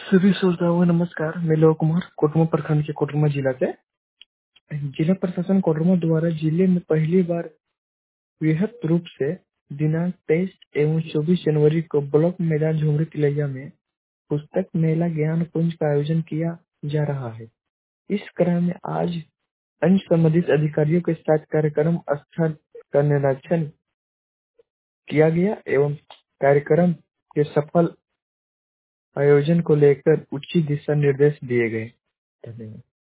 सभी श्रोताओं को नमस्कार। मैं लोक कुमार कोटरमा प्रखंड के कोटरमा जिला से। जिला प्रशासन कोटरमा द्वारा जिले में पहली बार वृहद रूप से दिनांक 23 एवं 24 जनवरी को ब्लॉक मैदान झुमरी तिलैया में पुस्तक मेला ज्ञान कुंज का आयोजन किया जा रहा है। इस क्रम में आज अन्य संबंधित अधिकारियों के साथ कार्यक्रम स्थल का निरीक्षण किया गया एवं कार्यक्रम के सफल आयोजन को लेकर उचित दिशा निर्देश दिए गए। धन्यवाद।